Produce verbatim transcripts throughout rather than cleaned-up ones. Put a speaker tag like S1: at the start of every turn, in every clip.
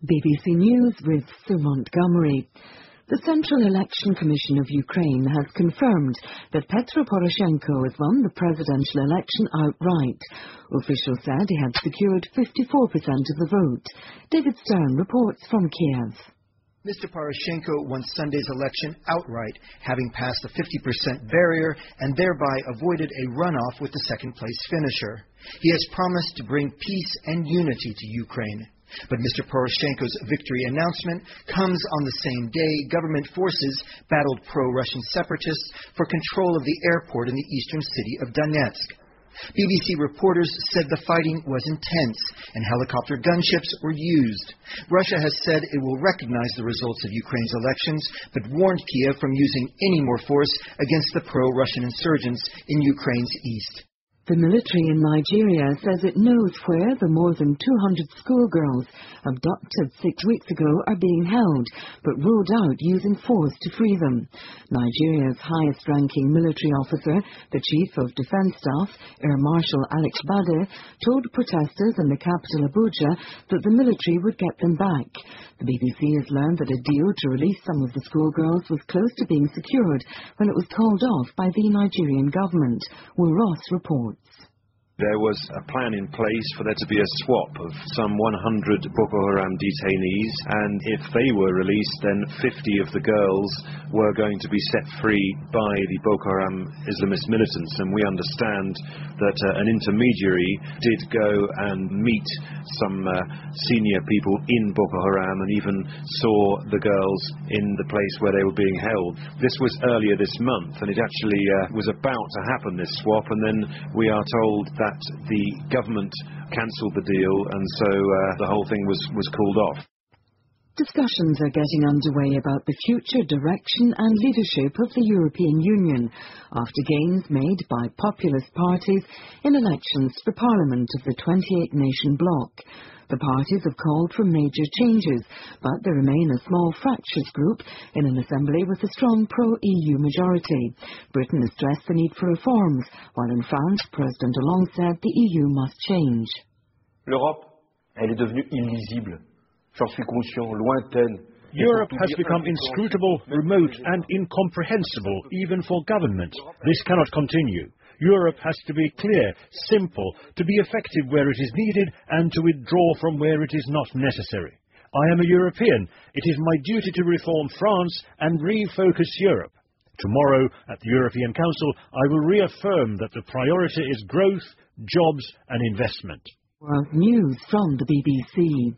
S1: B B C News with Sue Montgomery. The Central Election Commission of Ukraine has confirmed that Petro Poroshenko has won the presidential election outright. Officials said he had secured fifty-four percent of the vote. David Stern reports from Kiev.
S2: Mister Poroshenko won Sunday's election outright, having passed the fifty percent barrier and thereby avoided a runoff with the second-place finisher. He has promised to bring peace and unity to Ukraine. But Mister Poroshenko's victory announcement comes on the same day government forces battled pro-Russian separatists for control of the airport in the eastern city of Donetsk. B B C reporters said the fighting was intense and helicopter gunships were used. Russia has said it will recognize the results of Ukraine's elections, but warned Kiev from using any more force against the pro-Russian insurgents in Ukraine's east.
S1: The military in Nigeria says it knows where the more than two hundred schoolgirls abducted six weeks ago are being held, but ruled out using force to free them. Nigeria's highest-ranking military officer, the Chief of Defense Staff, Air Marshal Alex Bade, told protesters in the capital Abuja that the military would get them back. The B B C has learned that a deal to release some of the schoolgirls was close to being secured when it was called off by the Nigerian government. Will Ross reports.
S3: There was a plan in place for there to be a swap of some one hundred Boko Haram detainees, and if they were released, then fifty of the girls were going to be set free by the Boko Haram Islamist militants. And we understand that uh, an intermediary did go and meet some uh, senior people in Boko Haram and even saw the girls in the place where they were being held. This was earlier this month, and it actually uh, was about to happen, this swap, and then we are told that that the government cancelled the deal, and so uh, the whole thing was, was called off.
S1: Discussions are getting underway about the future direction and leadership of the European Union after gains made by populist parties in elections for Parliament of the twenty-eight nation bloc. The parties have called for major changes, but they remain a small fractious group in an assembly with a strong pro-E U majority. Britain has stressed the need for reforms, while in France, President Hollande said the E U must change.
S4: L'Europe, elle est devenue illisible. J'en suis conscient, lointaine.
S5: Europe has become inscrutable, remote and incomprehensible, even for government. This cannot continue. Europe has to be clear, simple, to be effective where it is needed and to withdraw from where it is not necessary. I am a European. It is my duty to reform France and refocus Europe. Tomorrow, at the European Council, I will reaffirm that the priority is growth, jobs and investment.
S1: World News from the B B C.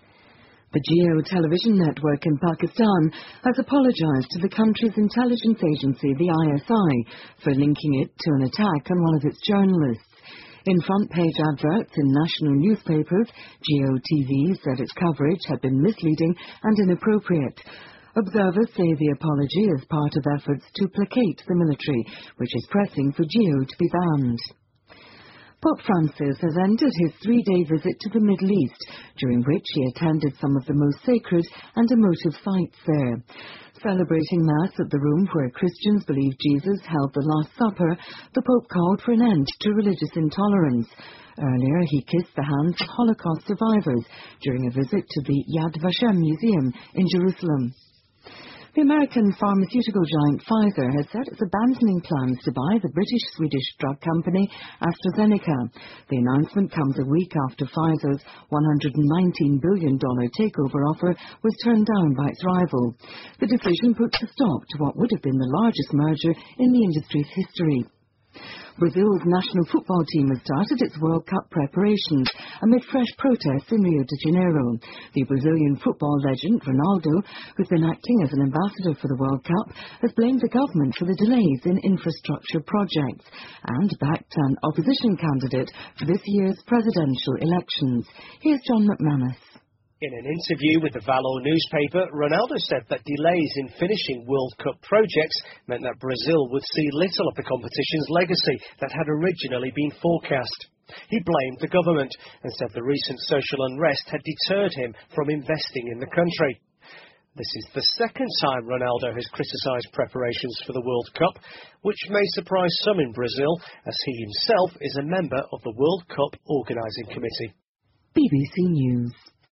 S1: The Geo television network in Pakistan has apologized to the country's intelligence agency, the I S I, for linking it to an attack on one of its journalists. In front-page adverts in national newspapers, Geo T V said its coverage had been misleading and inappropriate. Observers say the apology is part of efforts to placate the military, which is pressing for Geo to be banned. Pope Francis has ended his three-day visit to the Middle East, during which he attended some of the most sacred and emotive sites there. Celebrating Mass at the room where Christians believe Jesus held the Last Supper, the Pope called for an end to religious intolerance. Earlier, he kissed the hands of Holocaust survivors during a visit to the Yad Vashem Museum in Jerusalem. The American pharmaceutical giant Pfizer has said it's abandoning plans to buy the British-Swedish drug company AstraZeneca. The announcement comes a week after Pfizer's one hundred nineteen billion dollars takeover offer was turned down by its rival. The decision puts a stop to what would have been the largest merger in the industry's history. Brazil's national football team has started its World Cup preparations amid fresh protests in Rio de Janeiro. The Brazilian football legend Ronaldo, who's been acting as an ambassador for the World Cup, has blamed the government for the delays in infrastructure projects and backed an opposition candidate for this year's presidential elections. Here's John McManus.
S6: In an interview with the Valor newspaper, Ronaldo said that delays in finishing World Cup projects meant that Brazil would see little of the competition's legacy that had originally been forecast. He blamed the government and said the recent social unrest had deterred him from investing in the country. This is the second time Ronaldo has criticised preparations for the World Cup, which may surprise some in Brazil, as he himself is a member of the World Cup Organising Committee.
S1: B B C News.